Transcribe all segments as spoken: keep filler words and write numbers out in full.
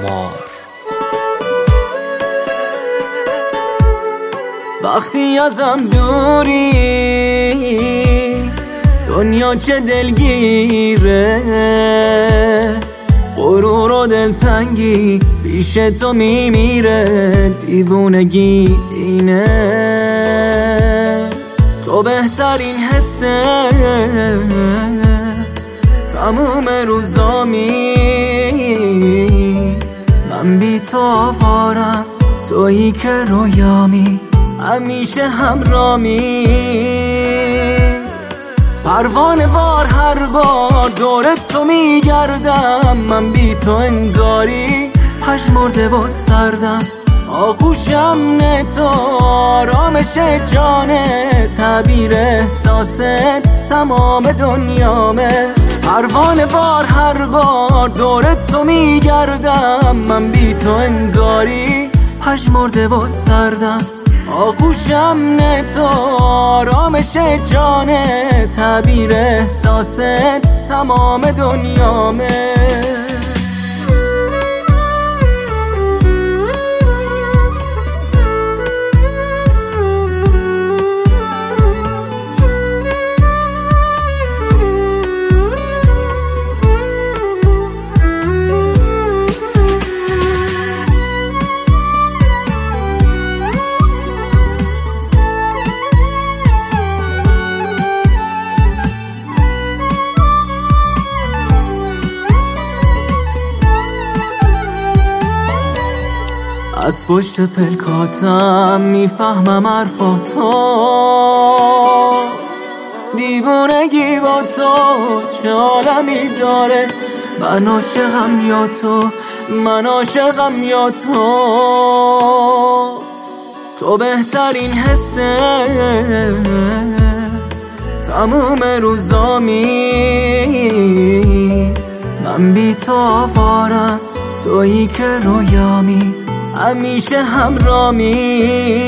خمار. وقتی ازم دوری دنیا چه دلگیره، غرور و دلتنگی پیش تو میمیره، دیوونگی اینه. تو بهترین حسه تموم روزامی، من بی تو آوارم، تویی که رویامی، همیشه همرامی. پروانه وار هر بار دور تو میگردم، من بی تو انگاری پژمرده و سردم. آغوشم نه تو آرامش جانه، تعبیر احساست تمام دنیامه. پروانه وار هر بار دور تو میگردم، من بی تو انگاری پژمرده و سردم. آغوشم نه تو آرامش جانه، تعبیر احساست تمام دنیامه. از پشت پلکاتم میفهمم حرفاتو، دیوونگی با تو چه عالمی داره. من عاشقم یا تو، من عاشقم یا تو. تو بهترین حسه تموم روزامی، من بی تو آوارم، تویی که رویامی، همیشه همرامی.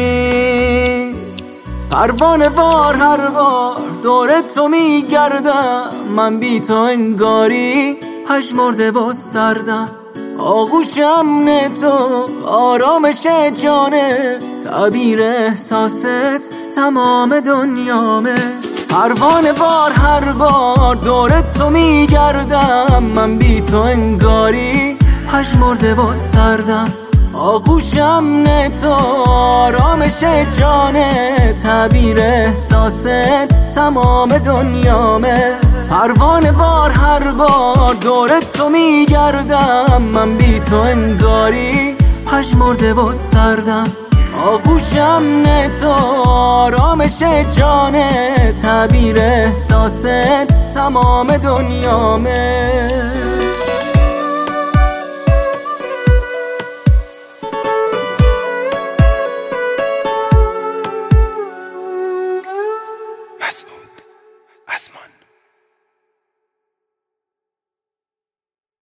پروانه وار هر بار دور تو میگردم، من بی تو انگاری پژمرده و سردم. آغوشم نه تو آرامش جانه، تعبیر احساست تمام دنیامه. پروانه وار هر بار دور تو میگردم، من بی تو انگاری پژمرده و سردم. آغوشم نه تو آرامش جانه، تعبیر احساست تمام دنیامه. پروانه وار هر بار دور تو میگردم، من بی تو انگاری پژمرده و سردم. آغوشم نه تو آرامش جانه، تعبیر احساست تمام دنیامه.